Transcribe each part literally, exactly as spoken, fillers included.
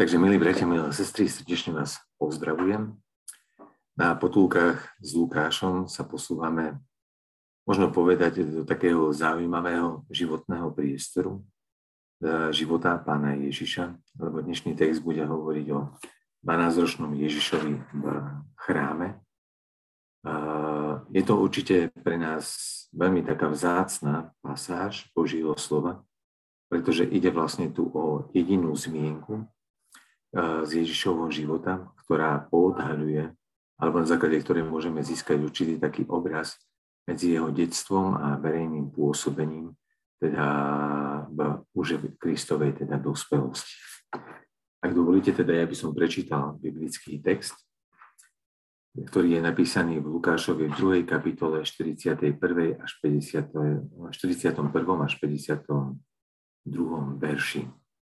Takže, milí bratia, milé sestry, srdečne vás pozdravujem. Na potulkách s Lukášom sa posúvame, možno povedať, do takého zaujímavého životného priestoru, života Pána Ježiša, lebo dnešný text bude hovoriť o dvanásťročnom Ježišovi v chráme. Je to určite pre nás veľmi taká vzácna pasáž Božieho slova, pretože ide vlastne tu o jedinú zmienku z Ježišovho života, ktorá poodhaľuje, alebo na základe ktorej môžeme získať určitý taký obraz medzi jeho detstvom a verejným pôsobením, teda v už v Kristovej teda dospelosti. Ak dovolíte, teda ja by som prečítal biblický text, ktorý je napísaný v Lukášovej druhej kapitole štyridsiatej prvej až štyridsiatom prvom až päťdesiatom druhom verši.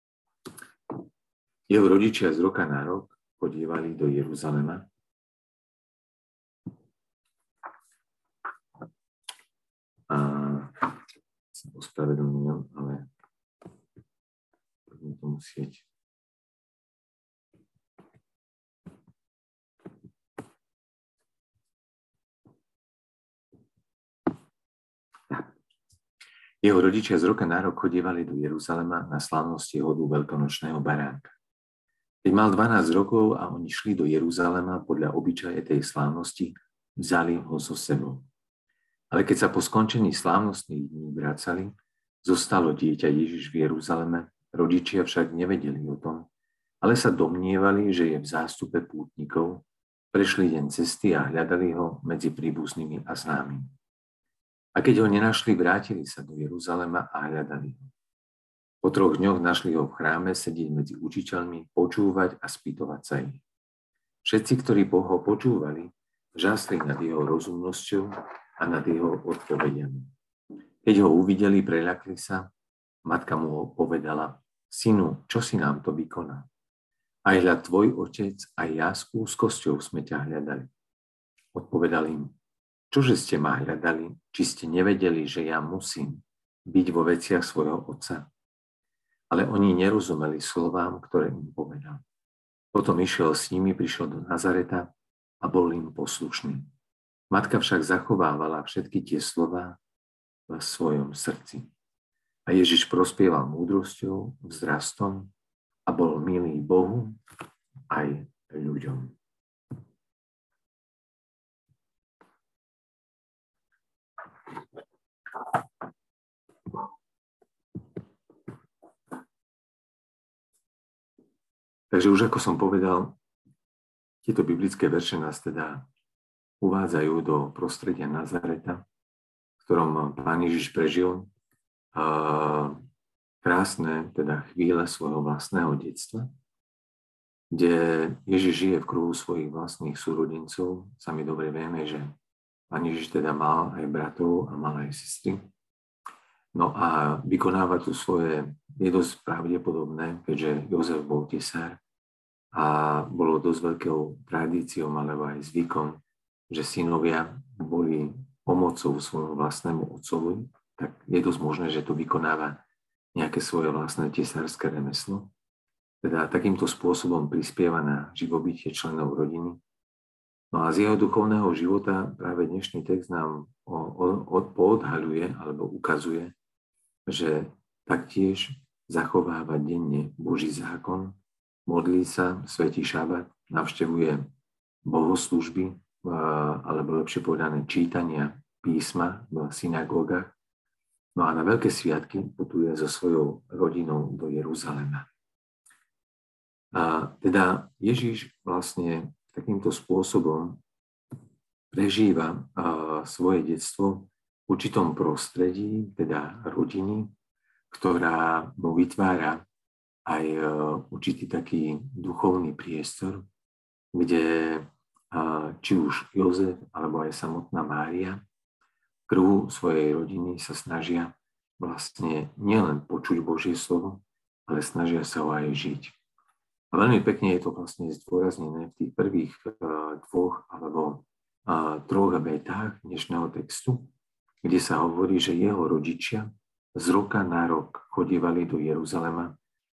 Jeho rodičia z roka na rok chodievali do Jeruzalema. A sa ospravedlňujem, ale budem to musieť. Jeho rodičia z roka na rok chodievali do Jeruzalema na slávnosti hodu veľkonočného baránka. Keď mal dvanásť rokov a oni šli do Jeruzalema podľa obyčaje tej slávnosti, vzali ho so sebou. Ale keď sa po skončení slávnostných dní vracali, zostalo dieťa Ježiš v Jeruzaleme, rodičia však nevedeli o tom, ale sa domnievali, že je v zástupe pútnikov, prešli deň cesty a hľadali ho medzi príbuznými a známymi. A keď ho nenašli, vrátili sa do Jeruzalema a hľadali ho. Po troch dňoch našli ho v chráme sedieť medzi učiteľmi, počúvať a spýtovať sa ich. Všetci, ktorí ho počúvali, žasli nad jeho rozumnosťou a nad jeho odpovediami. Keď ho uvideli, preľakli sa, matka mu povedala: Synu, čo si nám to vykoná? Aj hľad tvoj otec, aj ja s úzkosťou sme ťa hľadali. Odpovedal im: Čože ste ma hľadali, či ste nevedeli, že ja musím byť vo veciach svojho otca? Ale oni nerozumeli slovám, ktoré im povedal. Potom išiel s nimi, prišiel do Nazareta a bol im poslušný. Matka však zachovávala všetky tie slová v svojom srdci. A Ježiš prospieval múdrosťou, vzrastom a bol milý Bohu aj ľuďom. Takže už ako som povedal, tieto biblické verše nás teda uvádzajú do prostredia Nazareta, v ktorom Pán Ježiš prežil uh, krásne teda chvíle svojho vlastného detstva, kde Ježiš žije v kruhu svojich vlastných súrodencov. Sami dobre vieme, že Pán Ježiš teda mal aj bratov a mal aj sestry. No a vykonáva tu svoje, je dosť pravdepodobné, keďže Jozef bol tesár a bolo dosť veľkou tradíciou alebo aj zvykom, že synovia boli pomocou svojmu vlastnému otcovi, tak je dosť možné, že to vykonáva nejaké svoje vlastné tesárske remeslo. Teda takýmto spôsobom prispieva na živobytie členov rodiny. No a z jeho duchovného života práve dnešný text nám poodhaľuje alebo ukazuje, že taktiež zachováva denne Boží zákon, modlí sa, svätí šabat, navštevuje bohoslúžby, alebo lepšie povedané čítania písma v synagógach. No a na veľké sviatky putuje so svojou rodinou do Jeruzalema. A teda Ježiš vlastne takýmto spôsobom prežíva svoje detstvo v určitom prostredí, teda rodiny, ktorá mu vytvára aj určitý taký duchovný priestor, kde či už Jozef alebo aj samotná Mária v kruhu svojej rodiny sa snažia vlastne nielen počuť Božie slovo, ale snažia sa ho aj žiť. A veľmi pekne je to vlastne zdôraznené v tých prvých dvoch alebo troch vetách dnešného textu, kde sa hovorí, že jeho rodičia z roka na rok chodievali do Jeruzalema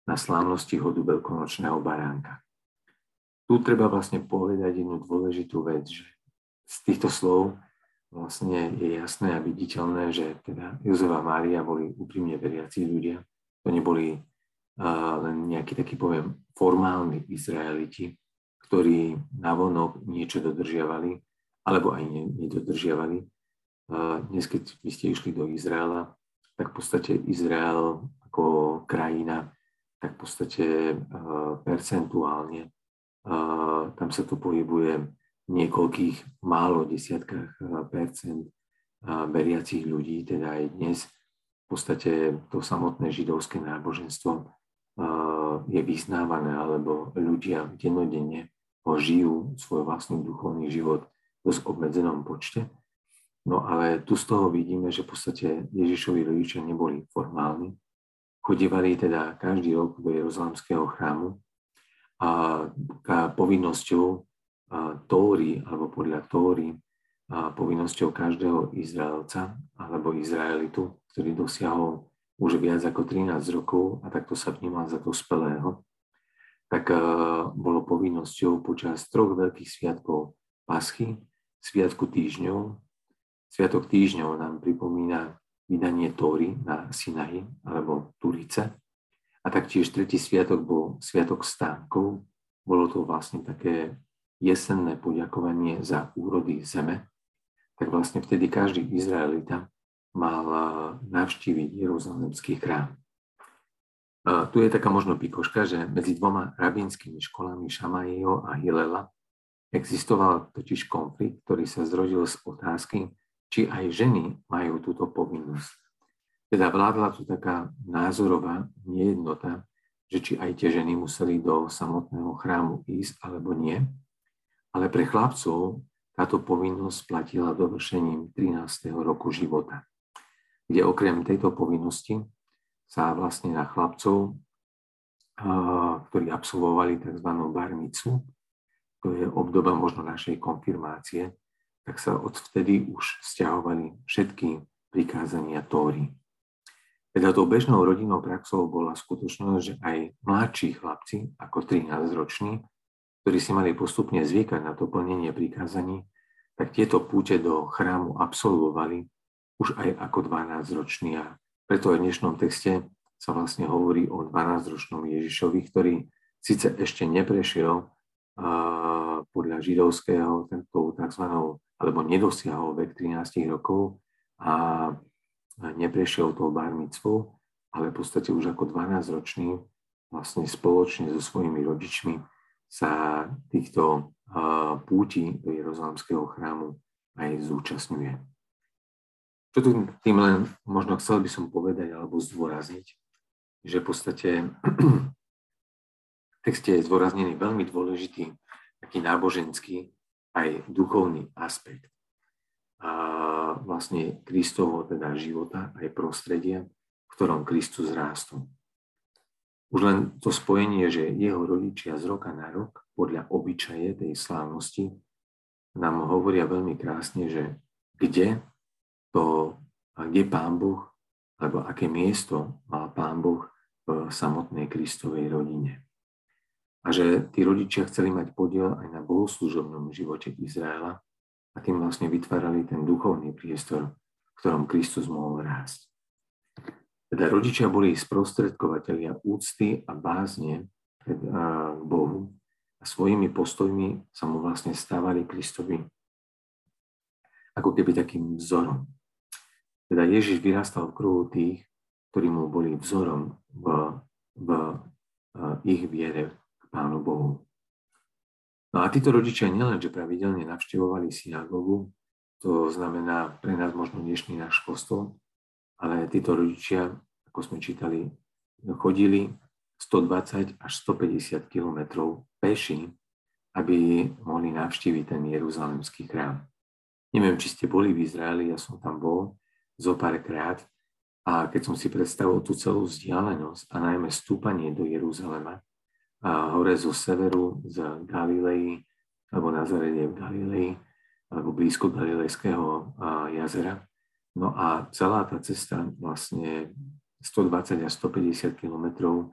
na slávnosti hodu veľkonočného baránka. Tu treba vlastne povedať jednu dôležitú vec, že z týchto slov vlastne je jasné a viditeľné, že teda Jozef a Mária boli úprimne veriaci ľudia. To neboli uh, len nejakí takí, poviem, formálni Izraeliti, ktorí navonok niečo dodržiavali, alebo aj nedodržiavali. Uh, dnes, keď vy ste išli do Izraela, tak v podstate Izrael ako krajina, tak v podstate uh, percentuálne uh, tam sa to pohybuje v niekoľkých málo desiatkách uh, percent uh, veriacich ľudí, teda aj dnes v podstate to samotné židovské náboženstvo uh, je vyznávané, alebo ľudia dennodenne ho žijú svoj vlastný duchovný život v dosť obmedzenom počte. No ale tu z toho vidíme, že v podstate Ježišovi rodičia neboli formálni. Chodívali teda každý rok do Jeruzalemského chrámu a povinnosťou Tóry, alebo podľa Tóry, a povinnosťou každého Izraelca alebo Izraelitu, ktorý dosiahol už viac ako trinásť rokov a takto sa vnímal za dospelého, tak bolo povinnosťou počas troch veľkých sviatkov Paschy, Sviatku týždňov. Sviatok týždňov nám pripomína vydanie Tóry na Sinaji alebo Turice. A taktiež tretí sviatok bol Sviatok stánkov. Bolo to vlastne také jesenné poďakovanie za úrody zeme. Tak vlastne vtedy každý Izraelita mal navštíviť Jeruzalemský chrám. A tu je taká možno pikoška, že medzi dvoma rabínskymi školami Šamaiho a Hilela existoval totiž konflikt, ktorý sa zrodil z otázky, či aj ženy majú túto povinnosť. Teda vládla tu taká názorová nejednota, že či aj tie ženy museli do samotného chrámu ísť alebo nie, ale pre chlapcov táto povinnosť platila dovršením trinásteho roku života, kde okrem tejto povinnosti sa vlastne na chlapcov, ktorí absolvovali tzv. Bar mitzvu, to je obdoba možno našej konfirmácie, tak sa odvtedy už vzťahovali všetky prikázania Tóry. Teda tou bežnou rodinnou praxou bola skutočnosť, že aj mladší chlapci, ako trinásťroční, ktorí si mali postupne zvykať na to plnenie prikázaní, tak tieto púte do chrámu absolvovali už aj ako dvanásťroční. A preto aj v dnešnom texte sa vlastne hovorí o dvanásťročnom Ježišovi, ktorý síce ešte neprešiel uh, podľa židovského tento tzv. Alebo nedosiahol vek trinásť rokov a neprešiel tou bar mitzvou, ale v podstate už ako dvanásťročný vlastne spoločne so svojimi rodičmi sa týchto púti do Jeruzalemského chrámu aj zúčastňuje. Čo tu tým len možno chcel by som povedať alebo zdôrazniť, že v podstate v texte je zdôraznený veľmi dôležitý taký náboženský aj duchovný aspekt a vlastne Kristovho teda života aj prostredia, v ktorom Kristus rástol. Už len to spojenie, že jeho rodičia z roka na rok podľa obyčaje tej slávnosti nám hovoria veľmi krásne, že kde to, kde Pán Boh, alebo aké miesto mal Pán Boh v samotnej Kristovej rodine. A že tí rodičia chceli mať podiel aj na bohoslužobnom živote Izraela a tým vlastne vytvárali ten duchovný priestor, v ktorom Kristus mohol rásť. Teda rodičia boli sprostredkovatelia úcty a bázne k Bohu a svojimi postojmi sa mu vlastne stávali Kristovi ako keby takým vzorom. Teda Ježiš vyrastal v kruhu tých, ktorí mu boli vzorom v, v, v ich viere Pánu Bohu. No a títo rodičia nielenže pravidelne navštevovali synagogu, to znamená pre nás možno dnešný náš kostol, ale títo rodičia, ako sme čítali, chodili stodvadsať až stopäťdesiat kilometrov peši, aby mohli navštíviť ten Jeruzalemský chrám. Neviem, či ste boli v Izraeli, ja som tam bol zo pár krát a keď som si predstavil tú celú vzdialenosť a najmä stúpanie do Jeruzalema, a hore zo severu, z Galilei, alebo Nazarete v Galilei, alebo blízko Galilejského jazera. No a celá tá cesta, vlastne stodvadsať až stopäťdesiat kilometrov,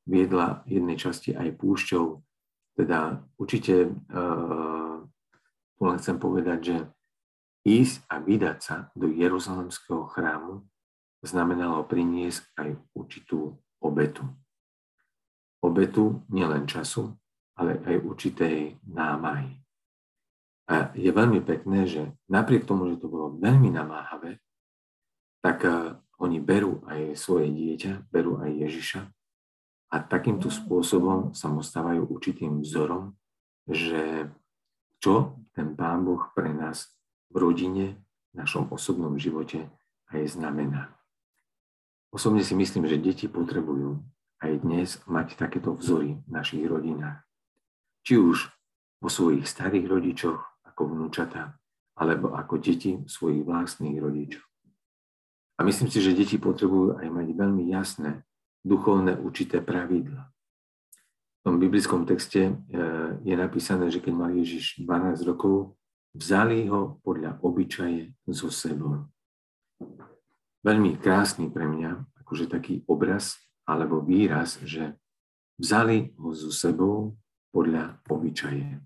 viedla v jednej časti aj púšťou. Teda určite uh, tu len chcem povedať, že ísť a vydať sa do Jeruzalemského chrámu znamenalo priniesť aj určitú obetu. Obetu nielen času, ale aj určitej námahy. A je veľmi pekné, že napriek tomu, že to bolo veľmi namáhavé, tak uh, oni berú aj svoje dieťa, berú aj Ježiša a takýmto spôsobom sa mu stávajú určitým vzorom, že čo ten Pán Boh pre nás v rodine, v našom osobnom živote aj znamená. Osobne si myslím, že deti potrebujú aj dnes mať takéto vzory v našich rodinách. Či už vo svojich starých rodičoch, ako vnúčatá, alebo ako deti svojich vlastných rodičov. A myslím si, že deti potrebujú aj mať veľmi jasné, duchovné určité pravidlá. V tom biblickom texte je napísané, že keď mal Ježiš dvanásť rokov, vzali ho podľa obyčaje so sebou. Veľmi krásny pre mňa, akože taký obraz alebo výraz, že vzali ho so sebou podľa obyčaje.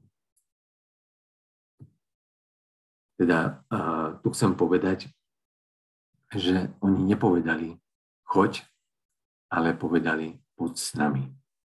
Teda uh, tu chcem povedať, že oni nepovedali choď, ale povedali poď s nami.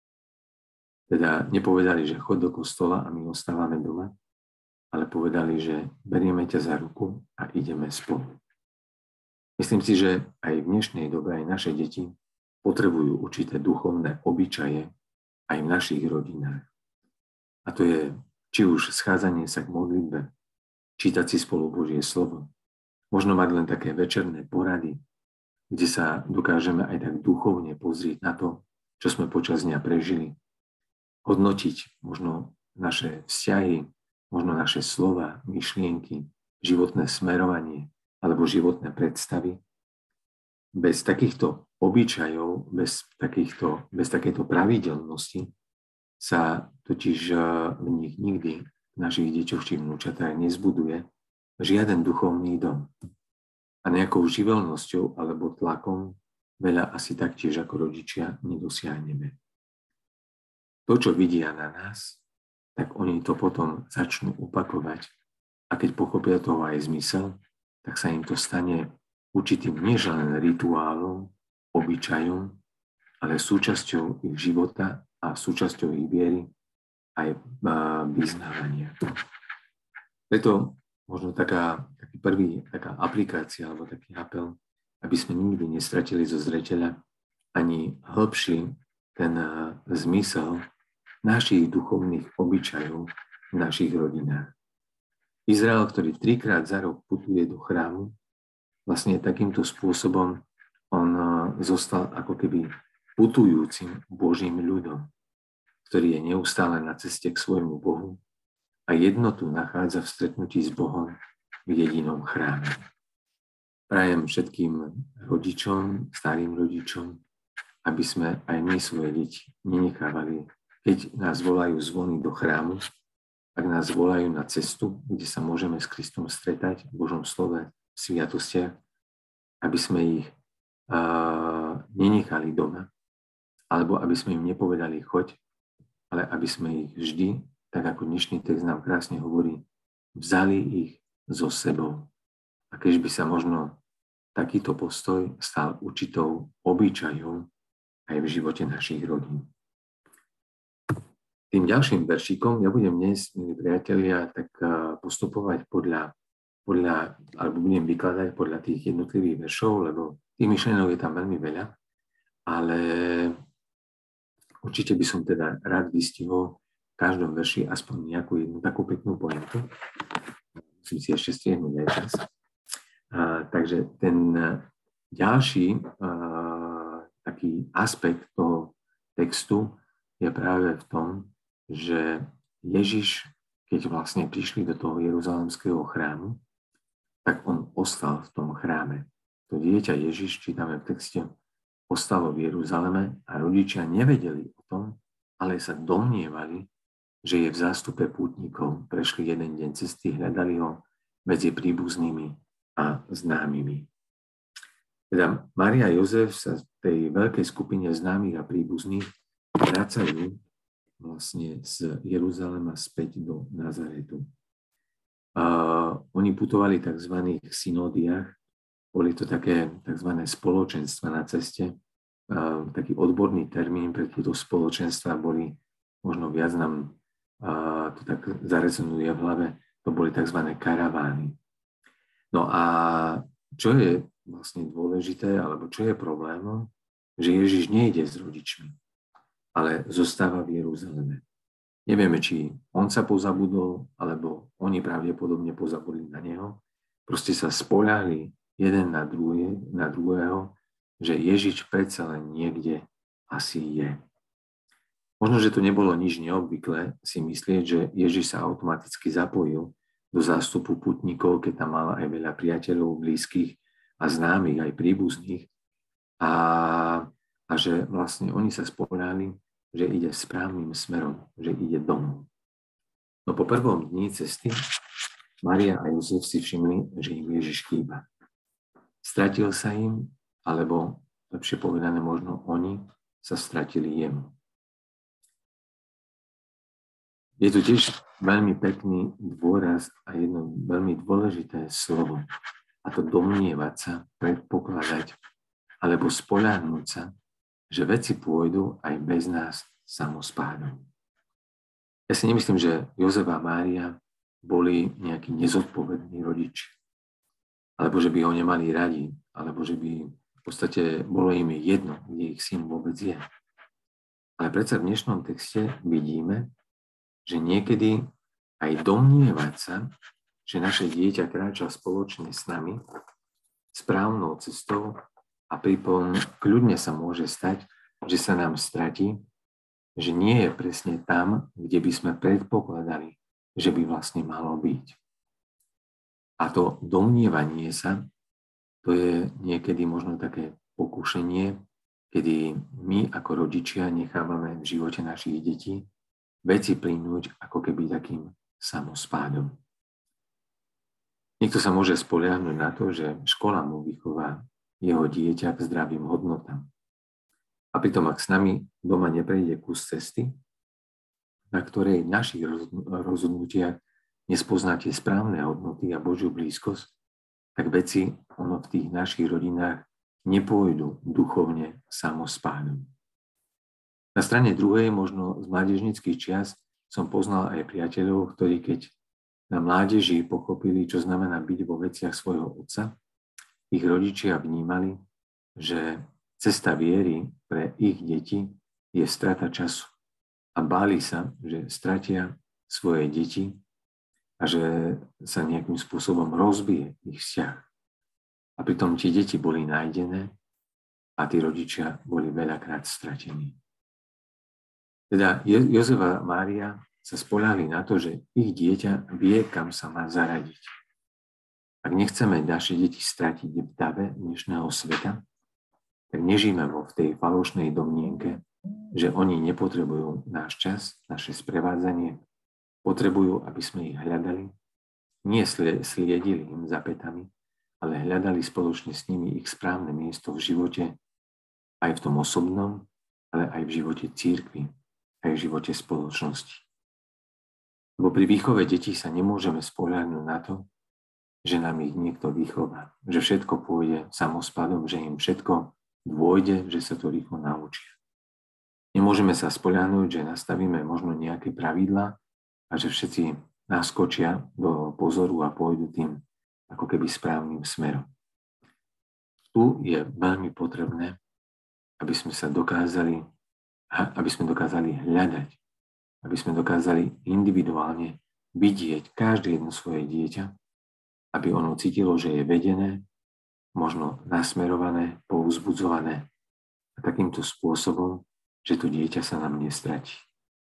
Teda nepovedali, že choď do kostola a my ostávame doma, ale povedali, že berieme ťa za ruku a ideme spolu. Myslím si, že aj v dnešnej dobe aj naše deti potrebujú určité duchovné obyčaje aj v našich rodinách. A to je či už schádzanie sa k modlitbe, čítať si spolu Božie slovo, možno mať len také večerné porady, kde sa dokážeme aj tak duchovne pozrieť na to, čo sme počas dňa prežili, hodnotiť možno naše vzťahy, možno naše slova, myšlienky, životné smerovanie alebo životné predstavy. Bez takýchto obyčajov, bez, takýchto, bez takéto pravidelnosti sa totiž v nich nikdy v našich deťoch či vnúčatách nezbuduje žiaden duchovný dom. A nejakou živelnosťou alebo tlakom veľa asi taktiež ako rodičia nedosiahneme. To, čo vidia na nás, tak oni to potom začnú opakovať a keď pochopia toho aj zmysel, tak sa im to stane určitým neželen rituálom, obyčajom, ale súčasťou ich života a súčasťou ich viery aj vyznávania. Preto možno taká, taký prvý, taká aplikácia alebo taký apel, aby sme nikdy nestratili zo zreteľa ani hĺbší ten zmysel našich duchovných obyčajov v našich rodinách. Izrael, ktorý trikrát za rok putuje do chrámu, vlastne takýmto spôsobom on zostal ako keby putujúcim Božím ľudom, ktorý je neustále na ceste k svojmu Bohu a jednotu nachádza v stretnutí s Bohom v jedinom chráme. Prajem všetkým rodičom, starým rodičom, aby sme aj my svoje deti nenechávali, keď nás volajú zvony do chrámu, ak nás volajú na cestu, kde sa môžeme s Kristom stretať v Božom slove, v sviatostiach, aby sme ich uh, nenechali doma, alebo aby sme im nepovedali choď, ale aby sme ich vždy, tak ako dnešný text nám krásne hovorí, vzali ich so sebou. A keď by sa možno takýto postoj stal určitou obyčajom aj v živote našich rodín. Tým ďalším veršíkom ja budem dnes, milí priatelia, tak postupovať podľa, podľa, alebo budem vykladať podľa tých jednotlivých veršov, lebo tých myšlienok je tam veľmi veľa, ale určite by som teda rád vystihol v každom verši aspoň nejakú jednu takú peknú pointu. Musím si ešte striehnúť aj čas. A, takže ten ďalší a, taký aspekt toho textu je práve v tom, že Ježiš, keď vlastne prišli do toho Jeruzalemského chrámu, tak on ostal v tom chráme. To dieťa Ježiš, čítame v texte, ostalo v Jeruzaleme a rodičia nevedeli o tom, ale sa domnievali, že je v zástupe pútnikov. Prešli jeden deň cesty, hľadali ho medzi príbuznými a známymi. Teda Mária a Jozef sa v tej veľkej skupine známych a príbuzných vracajú vlastne z Jeruzalema späť do Nazaretu. A oni putovali v tzv. Synódiách, boli to také tzv. Spoločenstva na ceste. A taký odborný termín pre tieto spoločenstva boli, možno viac nám a to tak zarezonuje v hlave, to boli tzv. Karavány. No a čo je vlastne dôležité, alebo čo je problémom, že Ježiš nejde s rodičmi, ale zostáva v Jeruzaleme. Nevieme, či on sa pozabudol, alebo oni pravdepodobne pozabudli na neho. Proste sa spoľahli jeden na, druhé, na druhého, že Ježiš predsa len niekde asi je. Možno, že to nebolo nič neobvyklé si myslieť, že Ježiš sa automaticky zapojil do zástupu putníkov, keď tam mal aj veľa priateľov, blízkych a známych, aj príbuzných. A, a že vlastne oni sa spoľahli, že ide správnym smerom, že ide domov. No po prvom dni cesty Mária a Jozef si všimli, že im Ježiš chýba. Stratil sa im, alebo lepšie povedané možno oni sa stratili jemu. Je tu tiež veľmi pekný dôraz a jedno veľmi dôležité slovo, a to domnievať sa, predpokladať alebo spoľahnúť sa, že veci pôjdu aj bez nás samospádom. Ja si nemyslím, že Jozef a Mária boli nejakí nezodpovední rodiči, alebo že by ho nemali radi, alebo že by v podstate bolo im jedno, kde ich syn vôbec je. Ale predsa v dnešnom texte vidíme, že niekedy aj domnievať sa, že naše dieťa kráča spoločne s nami správnou cestou a pripom kľudne sa môže stať, že sa nám stratí, že nie je presne tam, kde by sme predpokladali, že by vlastne malo byť. A to domnievanie sa, to je niekedy možno také pokušenie, kedy my ako rodičia nechávame v živote našich detí veci plynúť ako keby takým samospádom. Niekto sa môže spoliahnuť na to, že škola mu vychová jeho dieťa k zdravým hodnotám. A pritom, ak s nami doma neprejde kus cesty, na ktorej v našich rozhodnutiach nespoznáte správne hodnoty a Božiu blízkosť, tak veci ono v tých našich rodinách nepôjdu duchovne samospádom. Na strane druhej, možno z mládežníckych čias, som poznal aj priateľov, ktorí keď na mládeži pochopili, čo znamená byť vo veciach svojho otca, ich rodičia vnímali, že cesta viery pre ich deti je strata času. A báli sa, že stratia svoje deti a že sa nejakým spôsobom rozbije ich vzťah. A pritom tie deti boli nájdené a tí rodičia boli veľakrát stratení. Teda Jozef a Mária sa spoľahli na to, že ich dieťa vie, kam sa má zaradiť. Ak nechceme naše deti stratiť v dave dnešného sveta, tak nežijeme vo v tej falošnej domnienke, že oni nepotrebujú náš čas, naše sprevádzanie, potrebujú, aby sme ich hľadali, nie sliedili im za pätami, ale hľadali spoločne s nimi ich správne miesto v živote, aj v tom osobnom, ale aj v živote cirkvi, aj v živote spoločnosti. Lebo pri výchove detí sa nemôžeme spoľahnúť na to, že nám ich niekto vychová, že všetko pôjde samospádom, že im všetko dôjde, že sa to rýchlo naučia. Nemôžeme sa spoľahnúť, že nastavíme možno nejaké pravidlá a že všetci naskočia do pozoru a pôjdu tým ako keby správnym smerom. Tu je veľmi potrebné, aby sme sa dokázali aby sme dokázali hľadať, aby sme dokázali individuálne vidieť každé jedno svoje dieťa, aby ono cítilo, že je vedené, možno nasmerované, povzbudzované a takýmto spôsobom, že to dieťa sa nám nestratí.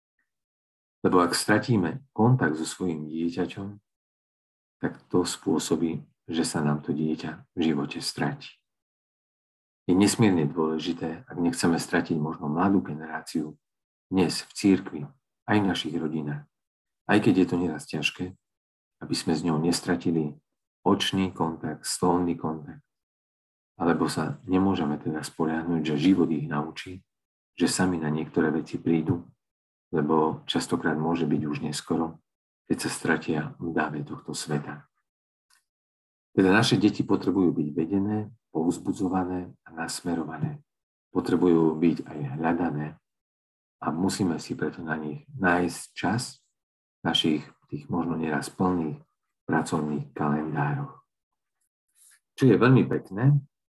Lebo ak stratíme kontakt so svojím dieťaťom, tak to spôsobí, že sa nám to dieťa v živote stratí. Je nesmierne dôležité, ak nechceme stratiť možno mladú generáciu dnes v cirkvi, aj v našich rodinách. Aj keď je to nieraz ťažké, aby sme s ňou nestratili očný kontakt, slovný kontakt. alebo sa nemôžeme teda spoliahnuť, že život ich naučí, že sami na niektoré veci prídu, lebo častokrát môže byť už neskoro, keď sa stratia v dáve tohto sveta. Teda naše deti potrebujú byť vedené, povzbudzované a nasmerované. Potrebujú byť aj hľadané a musíme si preto na nich nájsť čas v našich tých možno nieraz plných pracovných kalendároch. Čo je veľmi pekné,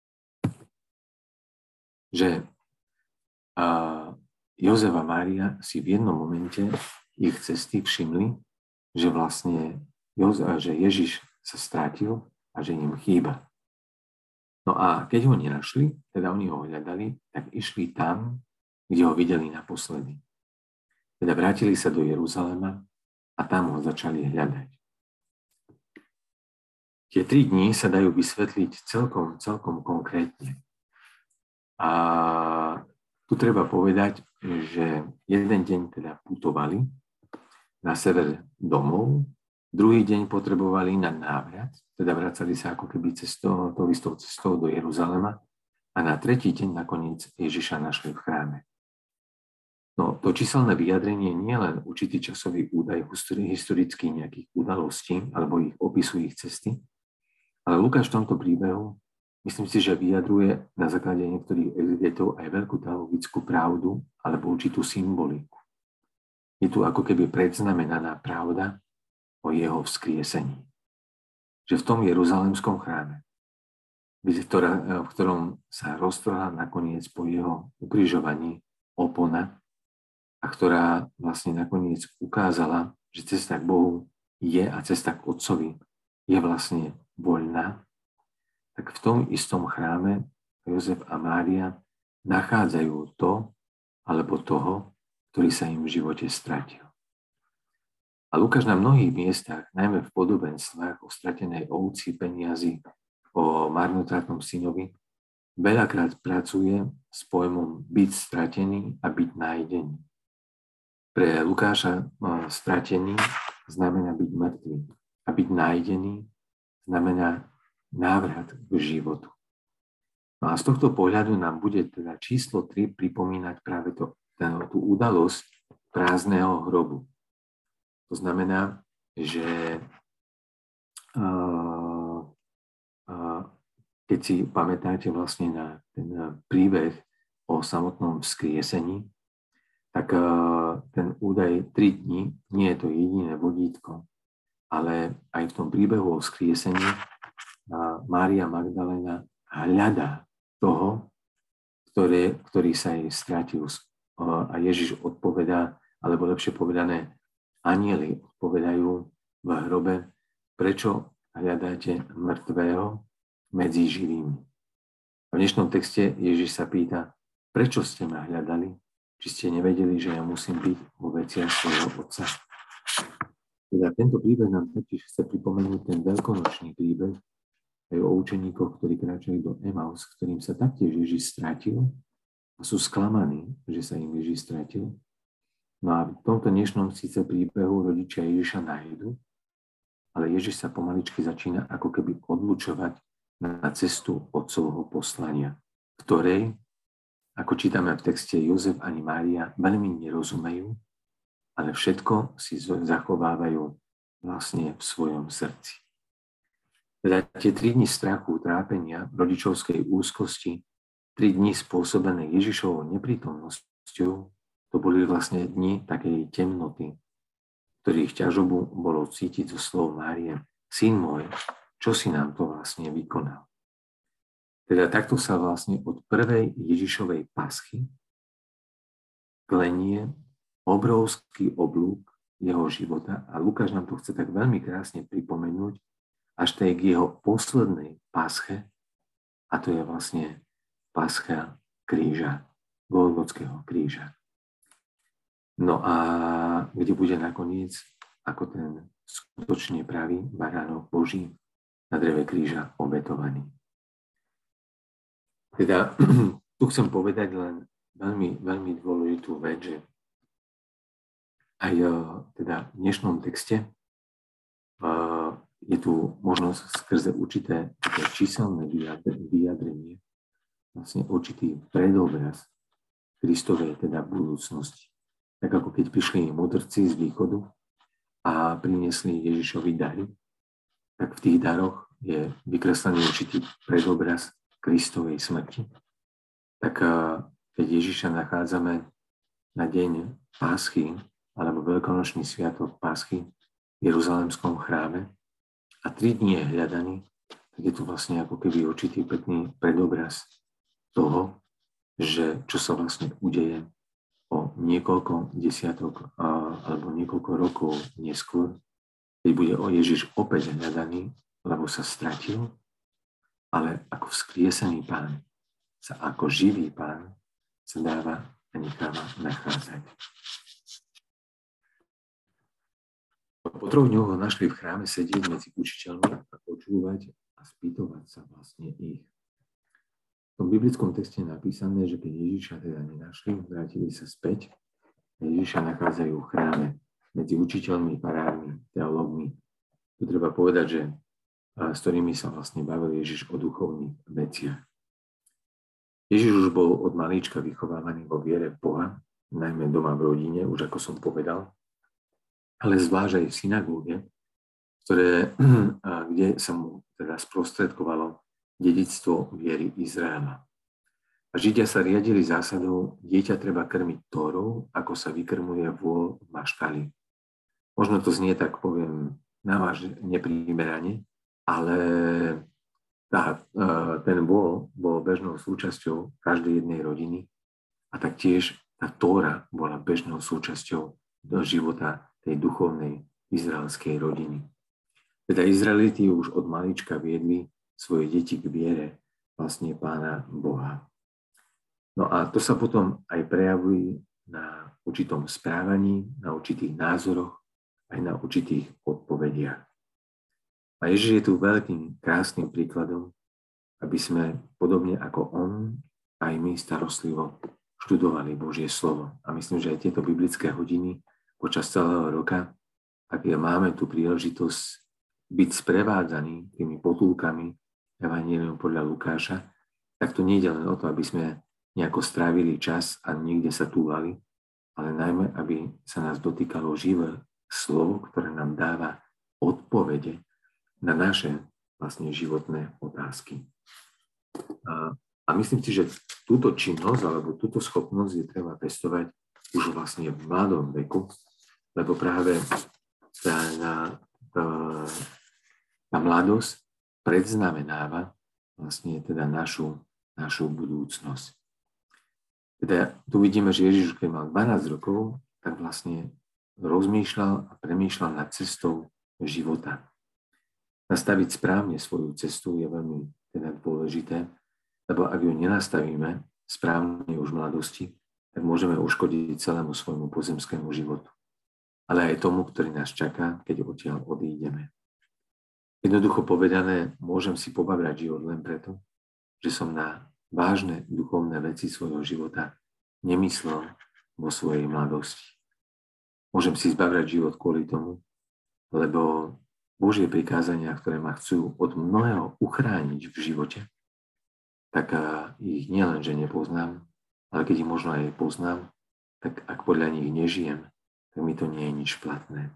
že Jozef a Mária si v jednom momente ich cesty všimli, že vlastne že Ježiš sa strátil a že im chýba. No a keď ho nenašli, teda oni ho hľadali, tak išli tam, kde ho videli naposledy. Teda vrátili sa do Jeruzalema a tam ho začali hľadať. Tie tri dni sa dajú vysvetliť celkom, celkom konkrétne. A tu treba povedať, že jeden deň teda putovali na sever domov, druhý deň potrebovali na návrat, teda vracali sa ako keby cestou, tou istou cestou do Jeruzalema a na tretí deň nakoniec Ježiša našli v chráme. No, to číselné vyjadrenie nie je len určitý časový údaj historických nejakých udalostí alebo ich opisu ich cesty, ale Lukáš v tomto príbehu, myslím si, že vyjadruje na základe niektorých exegetov aj veľkú teologickú pravdu alebo určitú symboliku. Je tu ako keby predznamenaná pravda o jeho vzkriesení. Že v tom jeruzalemskom chráme, v ktorom sa roztrhla nakoniec po jeho ukrižovaní opona a ktorá vlastne nakoniec ukázala, že cesta k Bohu je a cesta k Otcovi je vlastne voľná, tak v tom istom chráme Jozef a Mária nachádzajú to alebo toho, ktorý sa im v živote stratil. A Lukáš na mnohých miestach, najmä v podobenstvách o stratenej ovci, peniazi, o marnotratnom synovi, veľakrát pracuje s pojmom byť stratený a byť nájdený. Pre Lukáša stratený znamená byť mŕtvý a byť nájdený znamená návrat k životu. No a z tohto pohľadu nám bude teda číslo tri pripomínať práve to, tú udalosť prázdneho hrobu. To znamená, že uh, uh, keď si pamätáte vlastne na ten príbeh o samotnom vzkriesení, tak uh, ten údaj tri dni nie je to jediné vodítko, ale aj v tom príbehu o vzkriesení uh, Mária Magdalena hľadá toho, ktoré, ktorý sa jej stratil. Uh, a Ježiš odpovedá, alebo lepšie povedané, anjeli odpovedajú v hrobe, prečo hľadáte mŕtvého medzi živými. V dnešnom texte Ježiš sa pýta, prečo ste ma hľadali, či ste nevedeli, že ja musím byť vo veciach svojho Otca. Teda tento príbeh nám taktiež chce pripomenúť ten veľkonočný príbeh aj o učeníkoch, ktorí kráčali do Emaus, ktorým sa taktiež Ježiš stratil a sú sklamaní, že sa im Ježiš stratil. No a v tomto dnešnom síce príbehu rodičia Ježiša nájdu, ale Ježiš sa pomaličky začína ako keby odlučovať na cestu otcovho poslania, ktorej, ako čítame v texte, Jozef ani Mária veľmi nerozumejú, ale všetko si zachovávajú vlastne v svojom srdci. Teda tie tri dni strachu, trápenia, rodičovskej úzkosti, tri dni spôsobené Ježišovou neprítomnosťou, to boli vlastne dni takej temnoty, ktorých ťažobu bolo cítiť zo slov Márie. Syn môj, čo si nám to vlastne vykonal? Teda takto sa vlastne od prvej Ježišovej paschy klenie obrovský oblúk jeho života a Lukáš nám to chce tak veľmi krásne pripomenúť až tej k jeho poslednej pasche, a to je vlastne pascha kríža, Golgotského kríža. No a kde bude nakoniec ako ten skutočne pravý baránok Boží na dreve kríža obetovaný. Teda tu chcem povedať len veľmi, veľmi dôležitú vec, že aj teda v dnešnom texte je tu možnosť skrze určité číselné vyjadrenie, vlastne určitý predobraz Kristovej teda budúcnosti. Tak ako keď prišli mudrci z východu a priniesli Ježišovi dary, tak v tých daroch je vykreslený určitý predobraz Kristovej smrti. Tak keď Ježiša nachádzame na deň Páschy alebo Veľkonočný sviatok Páschy v Jeruzalemskom chráme a tri dni je hľadaný, tak je tu vlastne ako keby určitý pekný predobraz toho, že čo sa vlastne udeje o niekoľko desiatok alebo niekoľko rokov neskôr, keď bude o Ježiš opäť hľadaný, lebo sa stratil, ale ako vzkriesený Pán sa ako živý Pán sa dáva a necháva nachádzať. Po troch dňoch ho našli v chráme sedieť medzi učiteľmi a počúvať a spýtovať sa vlastne ich. V tom biblickom texte je napísané, že keď Ježiša teda nenašli, vrátili sa späť a Ježiša nachádzajú v chráme medzi učiteľmi, farármi, teológmi. Tu treba povedať, že s ktorými sa vlastne bavil Ježiš o duchovných veciach. Ježiš už bol od malička vychovávaný vo viere v Boha, najmä doma v rodine, už ako som povedal, ale zvlášť aj v synagóge, ktoré, kde sa mu teda sprostredkovalo dedičstvo viery Izraela. A Židia sa riadili zásadou, dieťa treba krmiť tórou, ako sa vykrmuje vôl v maštali. Možno to znie tak, poviem, návaž neprimerane, ale tá, ten vôl bol bežnou súčasťou každej jednej rodiny a taktiež tá tóra bola bežnou súčasťou do života tej duchovnej izraelskej rodiny. Teda Izraeliti už od malička viedli svoje deti k viere vlastne Pána Boha. No a to sa potom aj prejavuje na určitom správaní, na určitých názoroch, aj na určitých odpovediach. A Ježiš je tu veľkým, krásnym príkladom, aby sme podobne ako on, aj my starostlivo študovali Božie slovo. A myslím, že aj tieto biblické hodiny počas celého roka, ak máme tu príležitosť byť sprevádzaní tými potulkami Evanjelium podľa Lukáša, tak to nie je len o to, aby sme nejako strávili čas a niekde sa túlali, ale najmä, aby sa nás dotýkalo živé slovo, ktoré nám dáva odpovede na naše vlastne životné otázky. A, a myslím si, že túto činnosť alebo túto schopnosť je treba pestovať už vlastne v mladom veku, lebo práve tá, tá, tá, tá mladosť predznamenáva vlastne teda našu, našu budúcnosť. Teda tu vidíme, že Ježiš, keď mal dvanásť rokov, tak vlastne rozmýšľal a premýšľal nad cestou života. Nastaviť správne svoju cestu je veľmi teda dôležité, lebo ak ju nenastavíme správne už v mladosti, tak môžeme uškodiť celému svojmu pozemskému životu. Ale aj tomu, ktorý nás čaká, keď odtiaľ odídeme. Jednoducho povedané, môžem si pobavať život len preto, že som na vážne duchovné veci svojho života nemyslel vo svojej mladosti. Môžem si zbavať život kvôli tomu, lebo Božie prikázania, ktoré ma chcú od mnohého uchrániť v živote, tak ich nielen, že nepoznám, ale keď ich možno aj poznám, tak ak podľa nich nežijem, tak mi to nie je nič platné.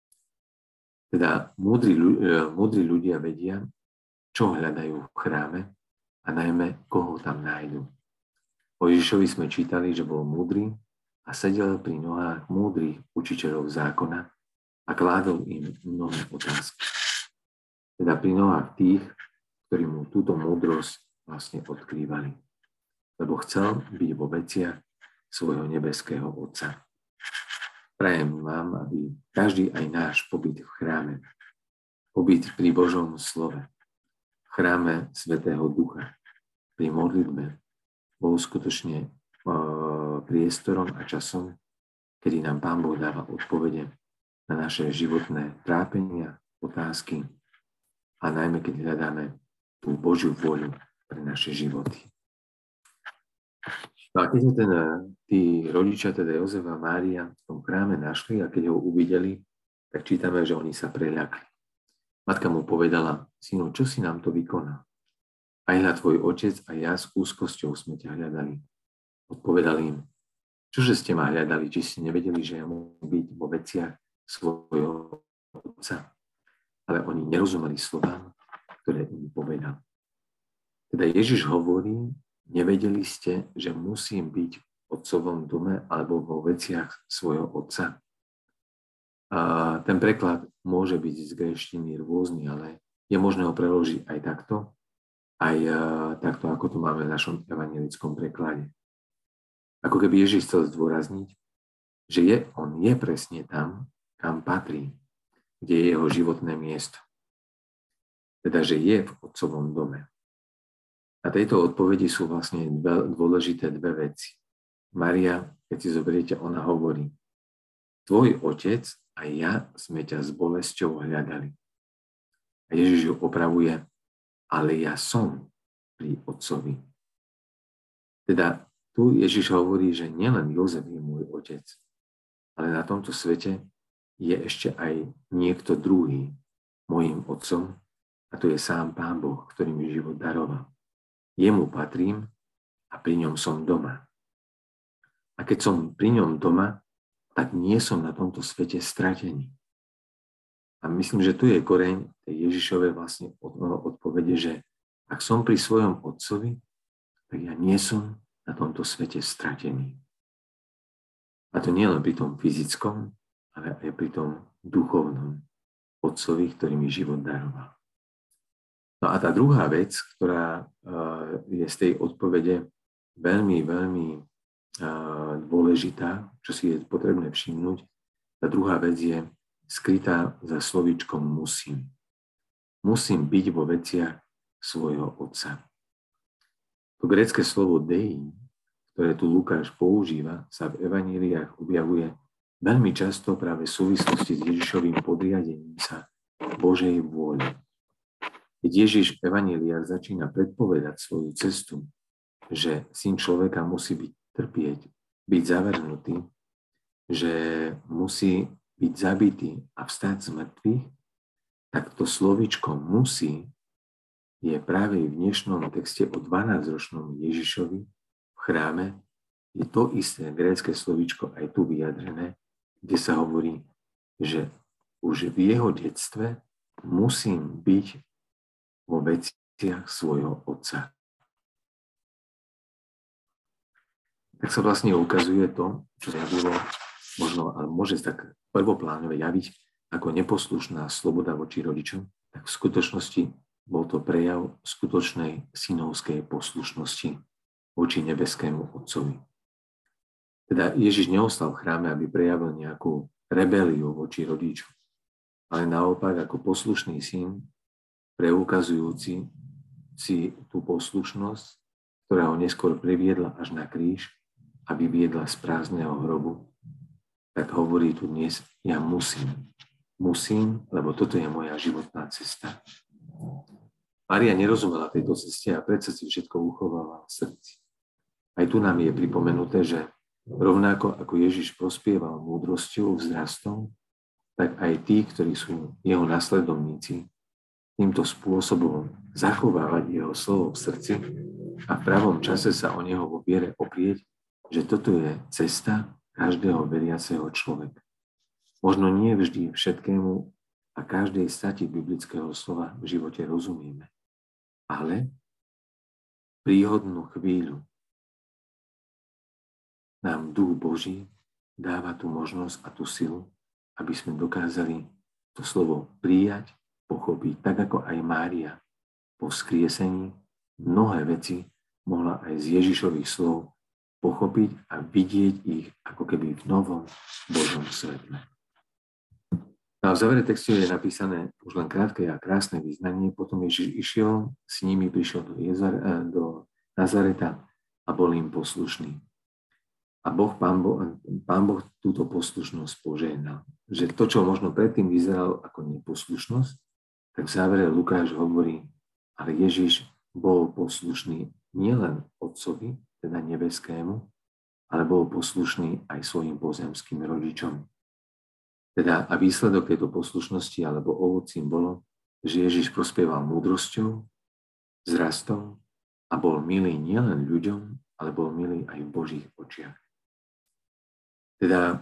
Teda múdri, múdri ľudia vedia, čo hľadajú v chráme a najmä, koho tam nájdu. O Ježišovi sme čítali, že bol múdry a sedel pri nohách múdrych učiteľov zákona a kládol im mnohé otázky. Teda pri nohách tých, ktorí mu túto múdrosť vlastne odkrývali. Lebo chcel byť vo veciach svojho nebeského Otca. Prajem vám, aby každý aj náš pobyt v chráme, pobyt pri Božom slove, v chráme Svätého Ducha, pri modlitbe, bol skutočne uh, priestorom a časom, kedy nám Pán Boh dáva odpovede na naše životné trápenia, otázky a najmä, keď hľadáme tú Božiu vôľu pre naše životy. No a keď sa ten, tí rodičia, teda Jozef a Mária v tom chráme našli a keď ho uvideli, tak čítame, že oni sa preľakli. Matka mu povedala, synu, čo si nám to vykoná? Aj hľa tvoj otec a ja s úzkosťou sme ťa hľadali. Odpovedal im, čože ste ma hľadali, či si nevedeli, že ja môžem byť vo veciach svojho otca. Ale oni nerozumeli slovám, ktoré im povedal. Teda Ježiš hovorí, nevedeli ste, že musím byť v otcovom dome alebo vo veciach svojho otca. A ten preklad môže byť z gréštiny rôzny, ale je možné ho preložiť aj takto, aj takto, ako to máme v našom evanjelickom preklade. Ako keby Ježiš chcel zdôrazniť, že je, on je presne tam, kam patrí, kde je jeho životné miesto. Teda, že je v otcovom dome. A tejto odpovedi sú vlastne dve, dôležité dve veci. Mária, keď si zoberiete, ona hovorí, tvoj otec a ja sme ťa s bolesťou hľadali. A Ježiš ju opravuje, ale ja som pri otcovi. Teda tu Ježiš hovorí, že nielen Jozef je môj otec, ale na tomto svete je ešte aj niekto druhý mojím otcom, a to je sám Pán Boh, ktorý mi život daroval. Jemu patrím a pri ňom som doma. A keď som pri ňom doma, tak nie som na tomto svete stratený. A myslím, že tu je koreň tej Ježišovej vlastne odpovede, že ak som pri svojom otcovi, tak ja nie som na tomto svete stratený. A to nie len pri tom fyzickom, ale aj pri tom duchovnom otcovi, ktorý mi život daroval. No a tá druhá vec, ktorá je z tej odpovede veľmi, veľmi dôležitá, čo si je potrebné všimnúť, tá druhá vec je skrytá za slovíčkom musím. Musím byť vo veciach svojho otca. To grécke slovo dei, ktoré tu Lukáš používa, sa v evaníliách objavuje veľmi často práve v súvislosti s Ježišovým podriadením sa Božej vôle. Keď Ježiš v evaníliách začína predpovedať svoju cestu, že syn človeka musí byť trpieť, byť zavrhnutý, že musí byť zabitý a vstať z mŕtvych, tak to slovíčko musí je práve v dnešnom texte o dvanásťročnom Ježišovi v chráme, je to isté grécke slovíčko aj tu vyjadrené, kde sa hovorí, že už v jeho detstve musím byť vo veciach svojho otca. Tak sa vlastne ukazuje to, čo sa javilo, možno, ale môže sa tak prvoplánové javiť ako neposlušná sloboda voči rodičom, tak v skutočnosti bol to prejav skutočnej synovskej poslušnosti voči nebeskému Otcovi. Teda Ježiš neostal v chráme, aby prejavil nejakú rebeliu voči rodičom, ale naopak ako poslušný syn, preukazujúci si tú poslušnosť, ktorá ho neskôr priviedla až na kríž a vyviedla z prázdneho hrobu, tak hovorí tu dnes, ja musím. Musím, lebo toto je moja životná cesta. Mária nerozumela tejto ceste a predsa si všetko uchovala v srdci. Aj tu nám je pripomenuté, že rovnako ako Ježiš prospieval múdrosťou, vzrastom, tak aj tí, ktorí sú jeho nasledovníci, týmto spôsobom zachovávať jeho slovo v srdci a v pravom čase sa o neho vo viere oprieť, že toto je cesta každého veriaceho človeka. Možno nie vždy všetkému a každej stati biblického slova v živote rozumieme, ale príhodnú chvíľu nám Duch Boží dáva tú možnosť a tú silu, aby sme dokázali to slovo prijať, pochopiť, tak ako aj Mária po vzkriesení mnohé veci mohla aj z Ježišových slov pochopiť a vidieť ich ako keby v novom Božom svetle. A v závere textu je napísané už len krátke a krásne vyznanie, potom Ježiš išiel, s nimi prišiel do, Jezare, do Nazareta a bol im poslušný. A boh, pán, boh, pán Boh túto poslušnosť požehnal. Že to, čo možno predtým vyzeralo ako neposlušnosť, tak v závere Lukáš hovorí, ale Ježiš bol poslušný nielen Otcovi, teda nebeskému, ale bol poslušný aj svojim pozemským rodičom. Teda a výsledok tejto poslušnosti alebo ovocím bolo, že Ježiš prospieval múdrosťou, vzrastom a bol milý nielen ľuďom, ale bol milý aj v Božích očiach. Teda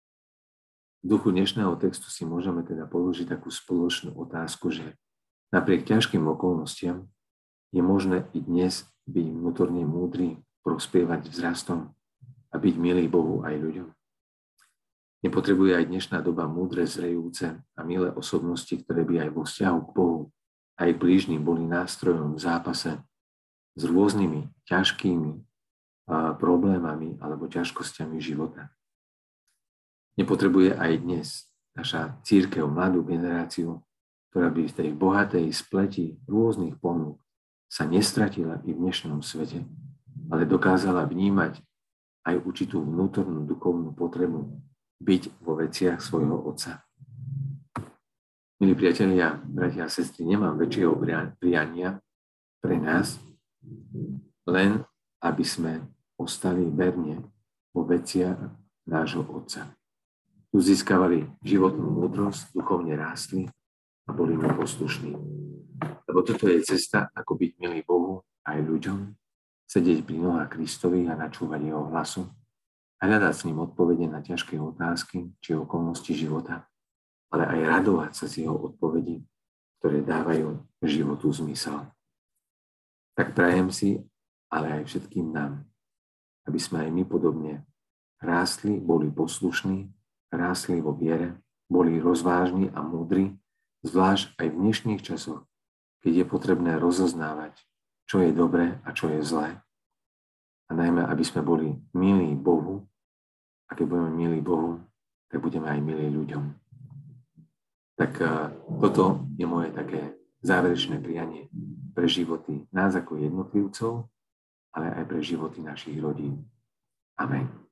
v duchu dnešného textu si môžeme teda položiť takú spoločnú otázku, že napriek ťažkým okolnostiam je možné i dnes byť vnútorne múdry, prospievať vzrastom a byť milý Bohu aj ľuďom. Nepotrebuje aj dnešná doba múdre, zrejúce a milé osobnosti, ktoré by aj vo vzťahu k Bohu aj k blížnym boli nástrojom v zápase s rôznymi ťažkými problémami alebo ťažkosťami života. Nepotrebuje aj dnes naša cirkev, mladú generáciu, ktorá by v tej bohatej spleti rôznych ponúk sa nestratila i v dnešnom svete, ale dokázala vnímať aj určitú vnútornú duchovnú potrebu byť vo veciach svojho Otca. Milí priatelia, bratia a sestry, nemám väčšieho priania pre nás, len aby sme ostali verne vo veciach nášho Otca. Tu získavali životnú múdrosť, duchovne rástli a boli mu poslušní. Lebo toto je cesta, ako byť milý Bohu aj ľuďom, sedieť pri nohách Kristovi a načúvať jeho hlasu a hľadať s ním odpovede na ťažké otázky či okolnosti života, ale aj radovať sa z jeho odpovedí, ktoré dávajú životu zmysel. Tak prajem si, ale aj všetkým nám, aby sme aj my podobne rástli, boli poslušní, rástli vo viere, boli rozvážni a múdri, zvlášť aj v dnešných časoch, keď je potrebné rozoznávať, čo je dobré a čo je zlé. A najmä, aby sme boli milí Bohu, a keď budeme milí Bohu, tak budeme aj milí ľuďom. Tak uh, toto je moje také záverečné prianie pre životy nás ako jednotlivcov, ale aj pre životy našich rodín. Amen.